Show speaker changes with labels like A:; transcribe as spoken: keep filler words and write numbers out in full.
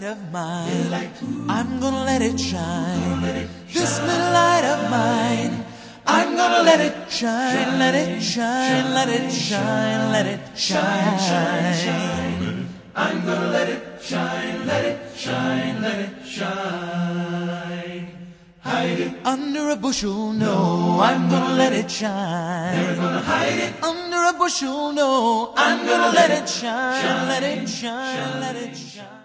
A: of mine, I'm gonna let it shine. This little light of mine, I'm gonna let it shine, let it shine, let it shine, let it shine. I'm gonna let it shine, let it shine, let it shine. Hide it under a bushel, no, I'm gonna let it shine. Never gonna hide it under a bushel, no, I'm gonna let it shine, let it shine, let it shine.